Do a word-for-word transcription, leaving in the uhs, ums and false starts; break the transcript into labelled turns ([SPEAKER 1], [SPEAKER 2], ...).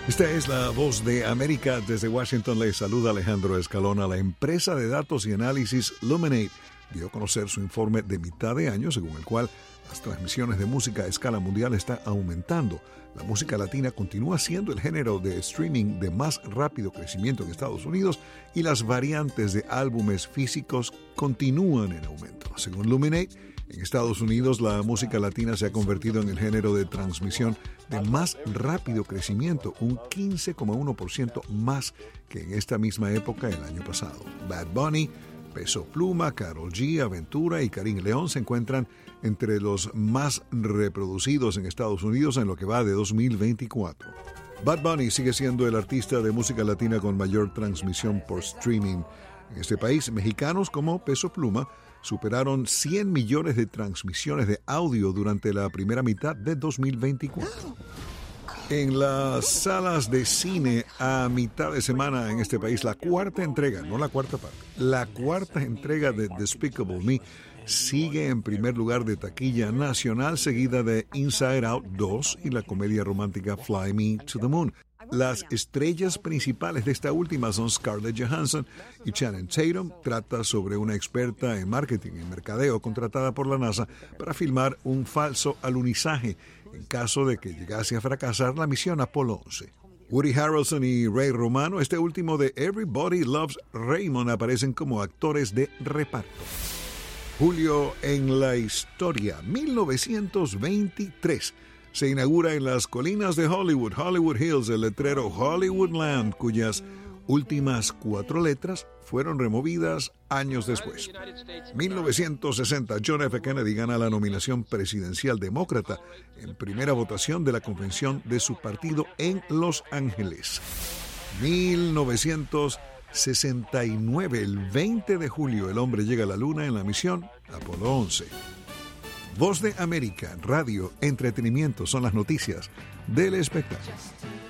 [SPEAKER 1] Esta es la voz de América. Desde Washington le saluda Alejandro Escalona. La empresa de datos y análisis Luminate dio a conocer su informe de mitad de año, según el cual las transmisiones de música a escala mundial están aumentando. La música latina continúa siendo el género de streaming de más rápido crecimiento en Estados Unidos y las variantes de álbumes físicos continúan en aumento. Según Luminate, en Estados Unidos la música latina se ha convertido en el género de transmisión de más rápido crecimiento, un quince coma uno por ciento más que en esta misma época el año pasado. Bad Bunny, Peso Pluma, Karol G, Aventura y Karim León se encuentran entre los más reproducidos en Estados Unidos en lo que va de dos mil veinticuatro. Bad Bunny sigue siendo el artista de música latina con mayor transmisión por streaming. En este país, mexicanos como Peso Pluma superaron cien millones de transmisiones de audio durante la primera mitad de dos mil veinticuatro. En las salas de cine a mitad de semana en este país, la cuarta entrega, no la cuarta parte, la cuarta entrega de Despicable Me sigue en primer lugar de taquilla nacional, seguida de Inside Out dos y la comedia romántica Fly Me to the Moon. Las estrellas principales de esta última son Scarlett Johansson y Channing Tatum. Trata sobre una experta en marketing y mercadeo contratada por la NASA para filmar un falso alunizaje en caso de que llegase a fracasar la misión Apolo once. Woody Harrelson y Ray Romano, este último de Everybody Loves Raymond, aparecen como actores de reparto. Julio en la historia, mil novecientos veintitrés. Se inaugura en las colinas de Hollywood, Hollywood Hills, el letrero Hollywoodland, cuyas últimas cuatro letras fueron removidas años después. mil novecientos sesenta, John F. Kennedy gana la nominación presidencial demócrata en primera votación de la convención de su partido en Los Ángeles. mil novecientos sesenta y nueve, el veinte de julio, el hombre llega a la luna en la misión Apolo once. Voz de América, radio, entretenimiento son las noticias del espectáculo.